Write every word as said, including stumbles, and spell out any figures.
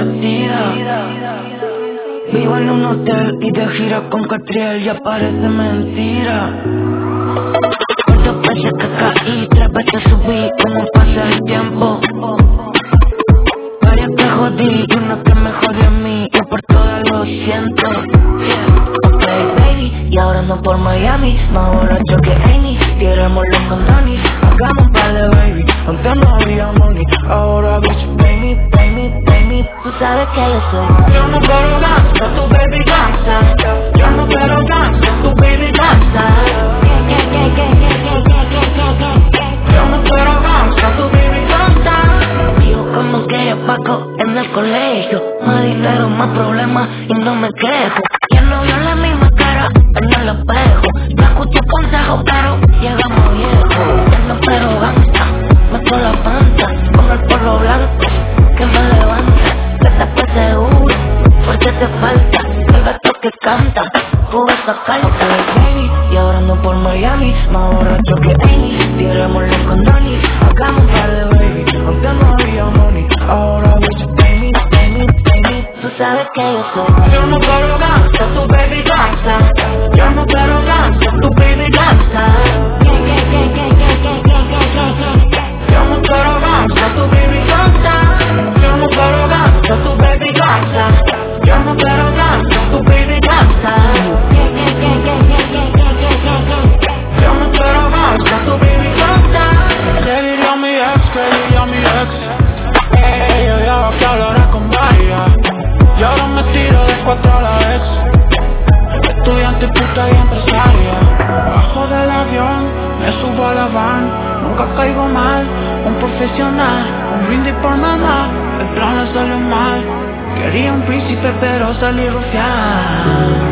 desconocida. Vivo en un hotel y de gira con Catriel, ya parece mentira. Cuántas veces que caí, tres veces subí, como pasa el tiempo. Varias que jodí y una que me jodió a mí, y por todas lo siento. Ok, baby, y ahora no por Miami, más borracho que Amy. Tirémoslo con Tony, hagamos un par de baby. Antes no había money, ahora bitch, pay me, pay me, pay me. Tú sabes que yo soy. Yo no quiero gangsta, tu baby gangsta. Yo no quiero gangsta, tu baby gangsta. Yo no quiero gangsta, tu baby gangsta. Yo como que Paco en el colegio, más dinero, más problemas y no me quejo. Ya no veo la misma cara en el espejo. No escucho consejos, pero llegamos viejos. Ya no quiero gangsta, meto la panza con el polvo blanco que me levanta. Que te fue seguro, porque te falta el gato que canta, juega esa carta. Ok, baby, y ahora no por Miami, más borracho que Amy. Tirémoslo con Donny, hagamos un par de baby. Antes no había money, ahora bitch, pay me, pay me, pay me. Tú sabes que yo soy. Yo no quiero gangsta, tu baby gangsta. Yo no quiero gangsta, tu baby gangsta. Yo no quiero gangsta, tu baby gangsta. Yo no quiero gangsta, tu baby gangsta. Yo no quiero gangsta, tu baby gangsta. Yo no quiero gangsta, tu baby gangsta. Le diría a mi ex, que diría a mi ex. Ella ya va que hablará con varias. Y ahora me tiro de cuatro a la ex. Estudiante, puta y empresaria. Bajo del avión, me subo a la van. Nunca caigo mal, un profesional. Un brindis por mamá, el plan le salió mal. Quería un príncipe pero salí rufián.